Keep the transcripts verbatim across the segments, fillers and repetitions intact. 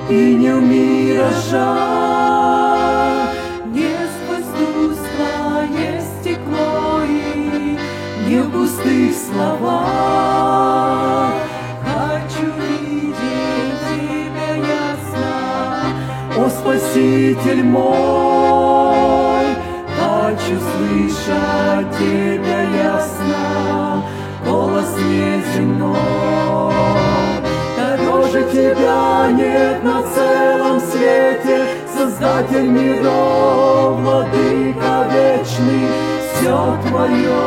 и не в миражах. Не сквозь тускло есть стекло и не в пустых словах. Хочу видеть Тебя ясно, о Спаситель мой. Хочу слышать Тебя ясно, голос неземной. Дороже Тебя нет на целом свете, Создатель миров, Владыка вечный. Все Твое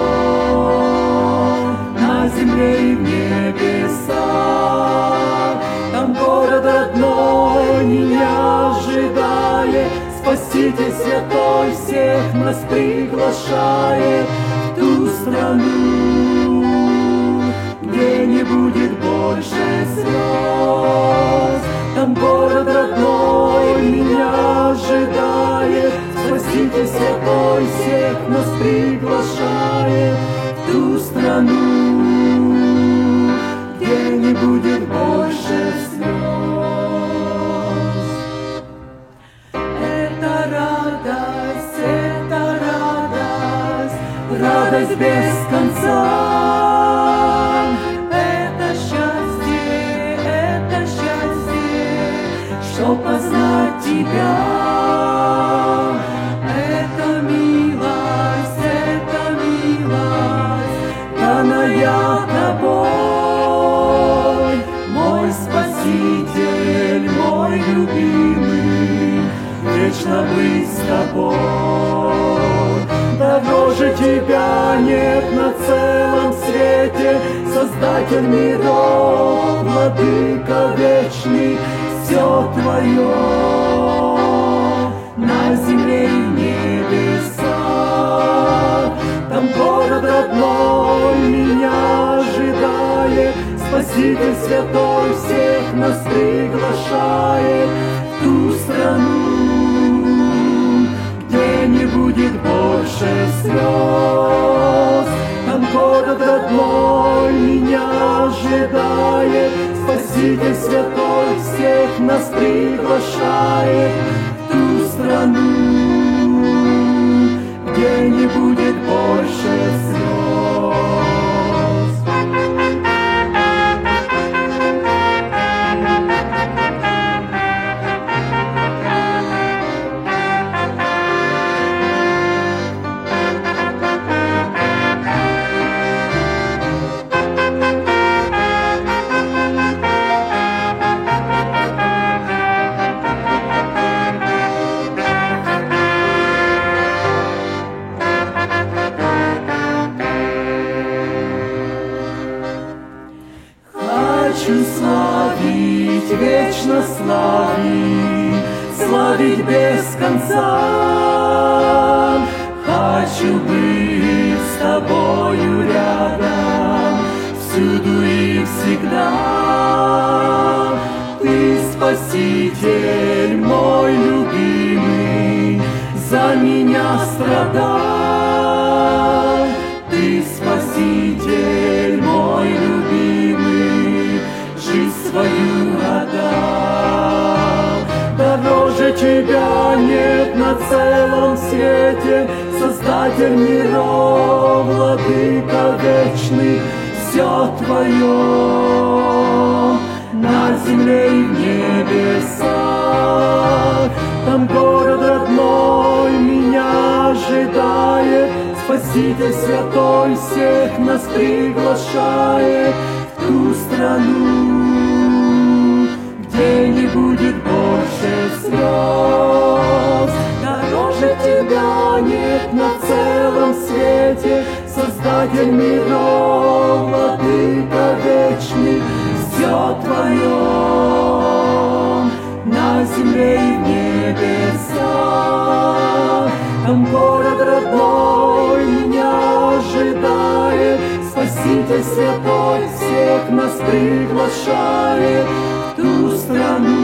на земле и в небесах. Там город родной меня ожидает, Спаситель святой всех нас приглашает в ту страну, где не будет больше слез. Там город родной меня ожидает, Спаситель святой всех нас приглашает в ту страну, где не будет больше слез. Это радость, это радость, радость без конца. Это счастье, это счастье, что познать Тебя. Это милость, это милость, данная Тобой. Мой Спаситель, мой любимый, вечно быть с Тобой. Дороже Тебя нет на целом свете, Создатель миров, Владыка вечный. Все Твое на земле и в небесах. Там город родной меня ожидает, Спаситель святой всех нас приглашает в ту страну, где не будет больше слез. Там город родной меня ожидает, Спаситель святой всех нас приглашает в ту страну, где не будет больше слез. Хочу славить, вечно славить, славить без конца. Хочу быть с Тобою рядом, всюду и всегда. Ты Спаситель мой любимый, за меня страдал. Ты Спаситель мой любимый, жизнь свою отдал. Дороже Тебя нет на целом свете, Создатель миров, Владыка вечный. Все Твое на земле и в небесах. Там город родной меня ожидает, Спаситель святой всех нас приглашает в ту страну, где не будет больше слез. Дороже Тебя нет на целом свете, Создатель миров, Владыка вечный. Все Твое на земле и в небесах. Там город родной меня ожидает, Спаситель святой всех нас приглашает в ту страну,